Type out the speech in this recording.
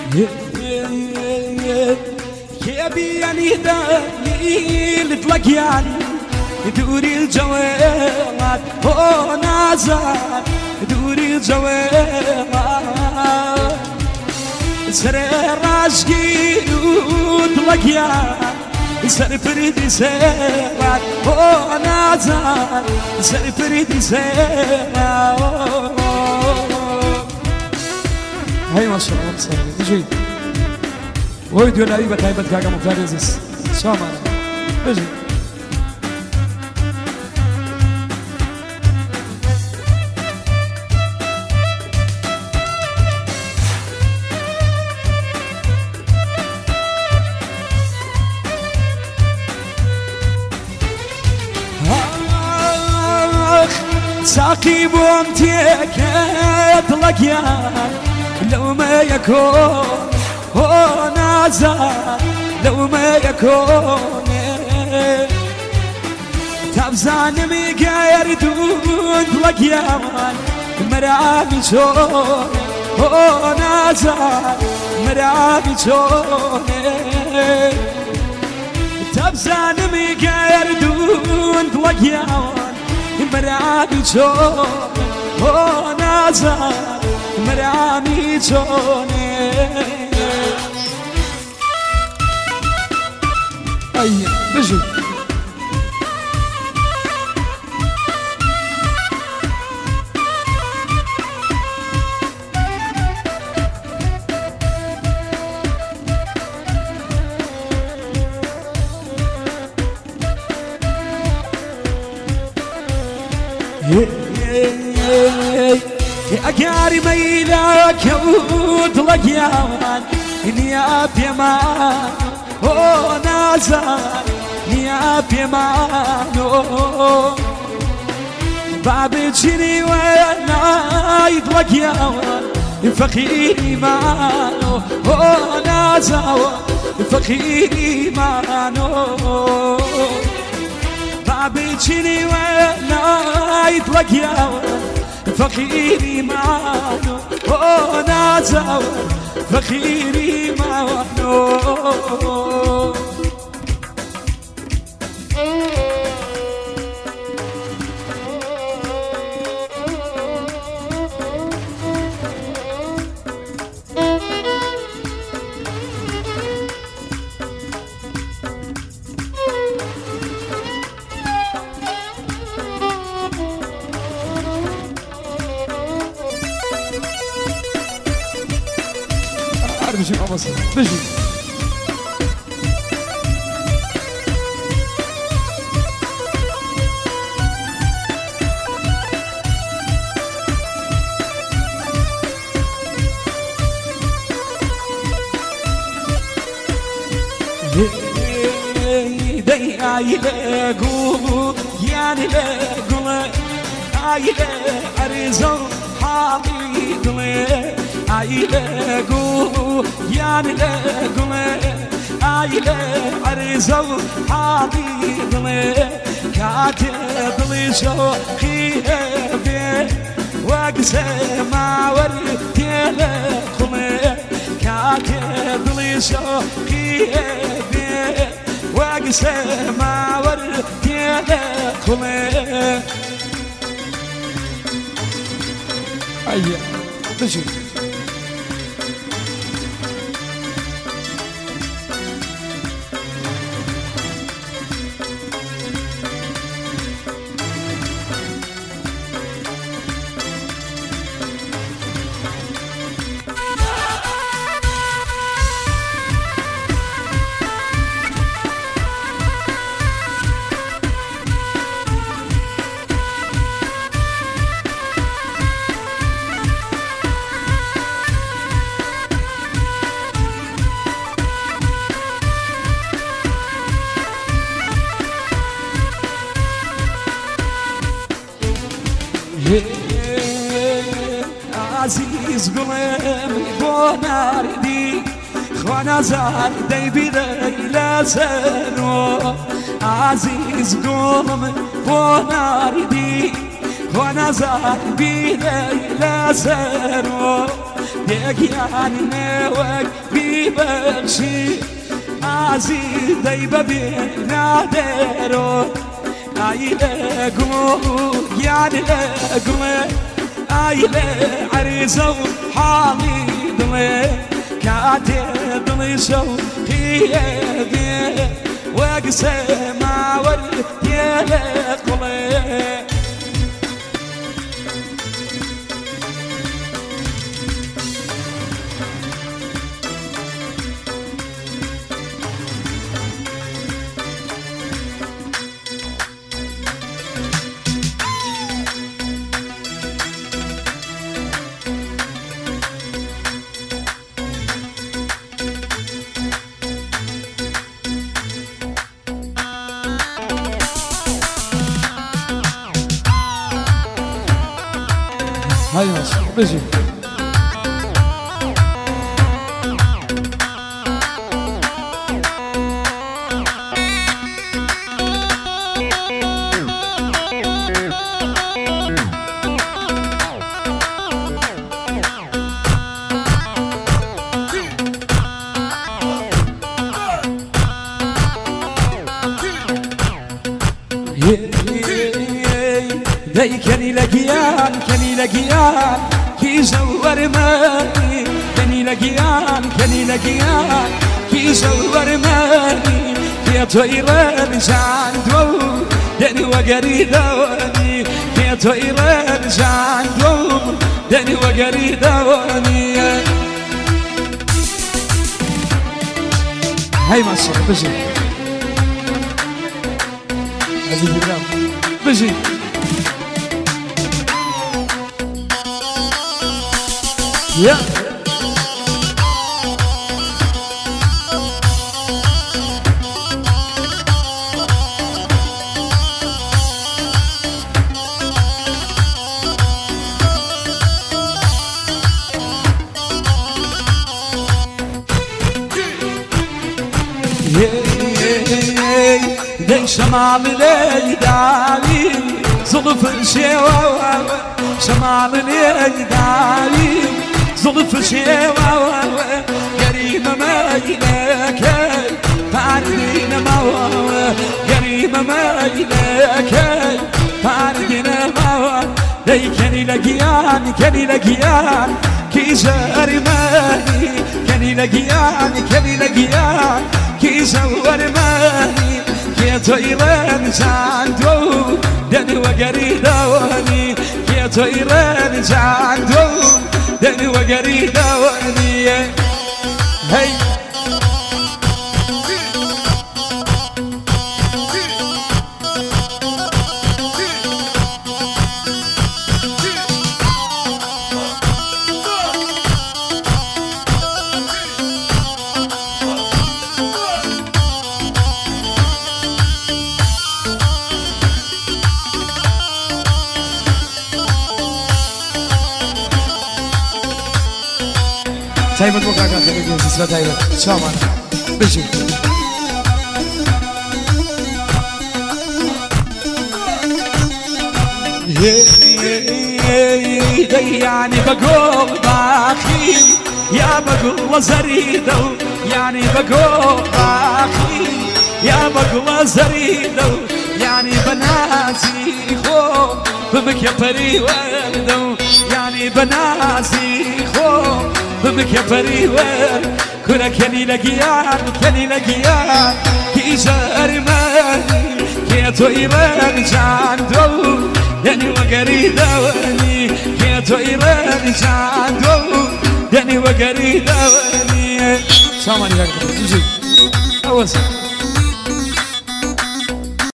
كيبي يعني دليل تلاقيان دوري الجوات ونازل دوري الجوات سر راشقي وتلاقيان سر فريدي سيرات ونازل سر فريدي سيرات. هاي ما شاء الله بصراحة جيد ويديو لعيبة هايبة كاكا مفارزس سامع بجي ساقي بومتك اطلقيان لو ما يكون هو نازل لو ما يكون تبزان ميقاير دون طلقيان مرامي شون هو نازل مرامي شون تبزان ميقاير دون طلقيان مرامي شون هو نازل مرامي شون. أي بجي أقاري ميلك وطلقيان نياب يمان هو نازل نياب يمانو بابي تشيني وانا يطلقيان فقيري مانو هو نازل فقيري مانو بابي تشيني وانا يطلقيان فقيري معانو ونازل فقيري معانو. بجي مصر بجي دي عيلة قولوا يعني لا قولوا عيلة عريزة حاطي قولوا عيلة قولوا يعني لا قولوا عيلة عريزة حاطي قولوا كاتب لي شوقي بيه واقسم مع ورتي لقولوا كاتب لي شوقي بيه واقسم مع ورتي لقولوا. أيه بجي عزيز قلم بونار دي خوانا زار دي بليلة سنو عزيز قلم بونار دي خوانا زار بليلة سنو دێگیانی نێوەک بیبەخشی ئازی دەیبە بێنادێرۆ ئای لە گوڵ گیان لە گوڵێ ئای لە عەریزە و حاڵی دڵێ کاتێ دڵی شەوقیە بێ وەک سەماوەر تێ لە قوڵێ هاي ماشي بيجي داي كني لقيان كني لقيان كي زور ماني كني لقيان كني لقيان كي زور ماني يا طيران جاندو دني وقريدوني يا طيران جاندو دني وقريدوني هاي ماشي بيجي عزيزي الرام بيجي يا دي شمال ليدالي زلف الشيوة شمال ليدالي زلف الشيوة قريبة ما إليك فاردين موى قريبة ما إليك فاردين موى دي كني لقيان كني لقيان كي زار ماني كني لقيان كني لقيان كي زور ماني كي طيران جاندو دني وقريدوني كي طيران جاندو دني وقريدوني هي تايمت وقاقا خليجين سلسلة تايمت شامان بيجي يعني بقول باخي يا بقول زريدو يعني بقول باخي يا بقول زريدو يعني بناتي خو بمك يا بري وردو يعني بناتي خو بمك يا بري ورد كنا كني لقيان كني لقيان كي زار ماني كي طيران جاندو دني وقريدوني كي طيران جاندو دني وقريدوني شامان يا بيجي أول